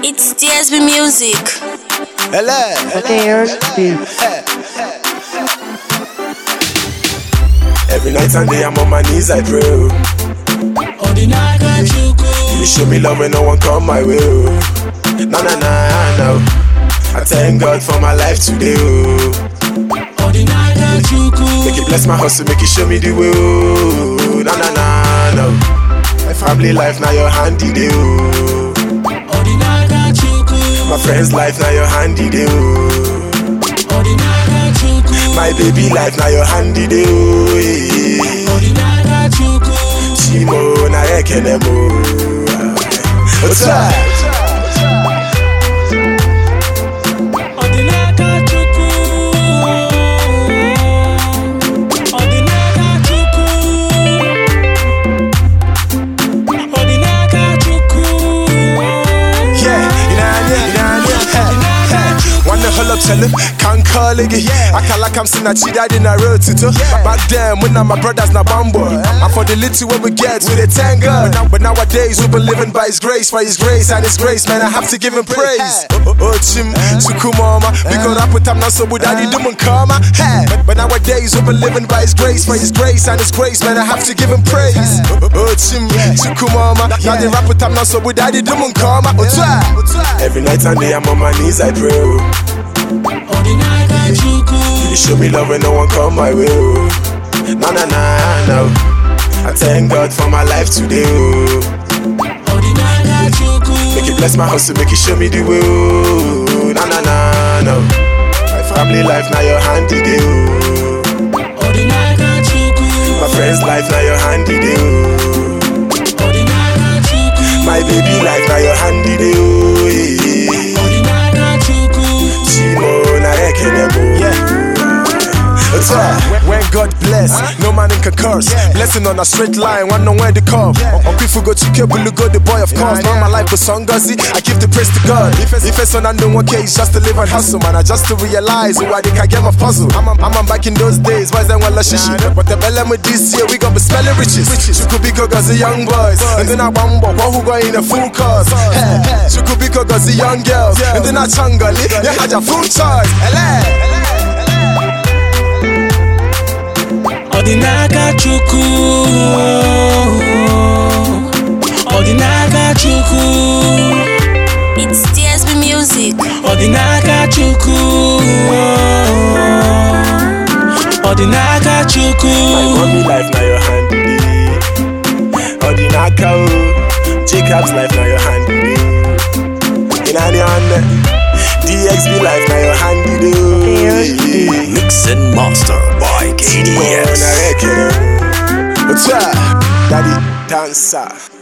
It's TSB Music. Every night and day I'm on my knees, I pray. You show me love when no one come my way. No. I thank God for my life today. Make it bless my hustle, make it show me the way. No. My family life now your handy day. My friends life now your handy day. My baby life now your handy day. Chimo na ekenemo. What's up? Can't call it. I call like I'm seeing a cheetah in a road to back then when my brothers na bambo. And for the little what we get with a tango. But nowadays we been living by his grace and his grace, man, I have to give him praise. Chim, Sukumama, we go rap with him now so with daddy doom and karma. But nowadays we been living by his grace and his grace, man, I have to give him praise. Chim, Sukumama, now they rap with him now so with daddy doom and karma. Every night and day I'm on my knees, I pray. You show me love when no one come my way. No. I thank God for my life today. Make it bless my hustle, make it show me the way. No. My family life now your handy day. My friends life now your handy day. My baby life now your handy day. When God bless, no man can curse. Blessing on a straight line, one know where to come. On people go to cable, go the boy of course. Now my life was songazi, I give the praise to God. If it's on under one case, just to live and hustle, man. I just to realize why they can't get my puzzle. I'm back in those days, why is that one shishi? But the bell with this year, we gonna be smelling riches. You could be cause the young boys, and then I bumbo, who go in a full cause. You could be cause the young girls, and then I changali, you had your full choice. Odinaka Chuku, Odinaka Chuku. It's TSB Music. Odinaka Chuku, Odinaka Chuku. My mommy life now your handy. Odinaka, Jacob's life now your handy. In any hand, DXB life now your handy. Mix and master by KDS. What's up, Daddy Dancer?